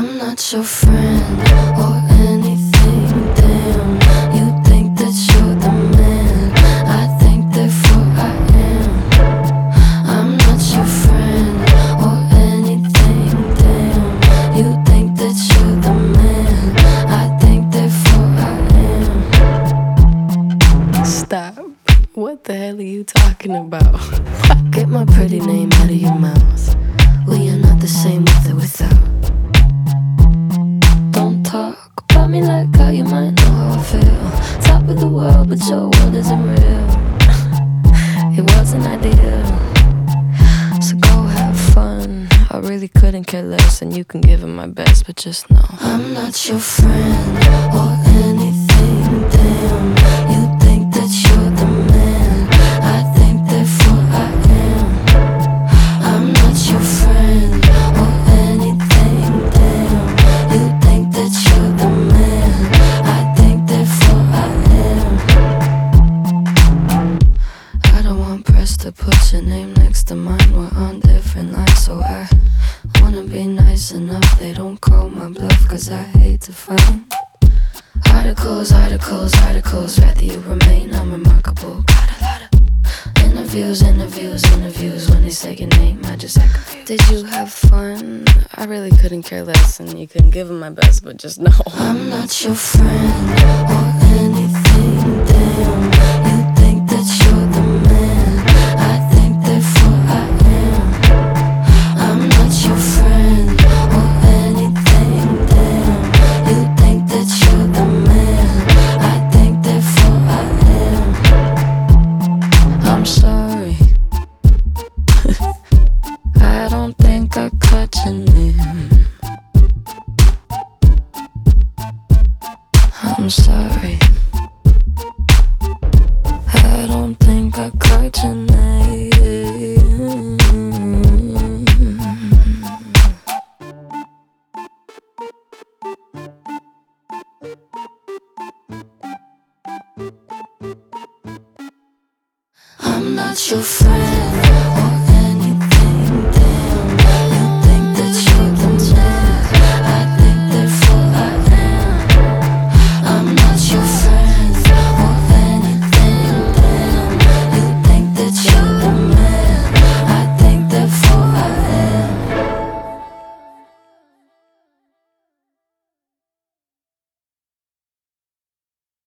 I'm not your friend or anything, damn. You think that you're the man, I think therefore I am. I'm not your friend or anything, damn. You think that you're the man, I think therefore I am. Stop. What the hell are you talking about? Get my pretty name out of your mouth. We are not the same with or without. Don't talk about me like how you might know how I feel. Top of the world, but your world isn't real. It wasn't ideal. So go have fun. I really couldn't care less, and you can give it my best, but just know I'm not your friend or anything, damn. You think that you're the man, I think therefore I am. I'm not your friend or anything, damn. You think that you're the man, I think therefore I am. I don't want press to put your name next to mine. We're on different lines, so I wanna be nice enough they don't call my bluff, cause I hate to find articles, rather you remain unremarkable. Got a lot of interviews. When they say your name, I just act confused. Did you have fun? I really couldn't care less, and you couldn't give it my best, but just know I'm not your friend or anything, damn. You think that you're the man, I think therefore I am. I'm not your friend or anything, damn. You think that you're the man, I think therefore I am. I'm sorry. I don't think I caught your name. I'm sorry. I don't think I caught your name. I'm not your friend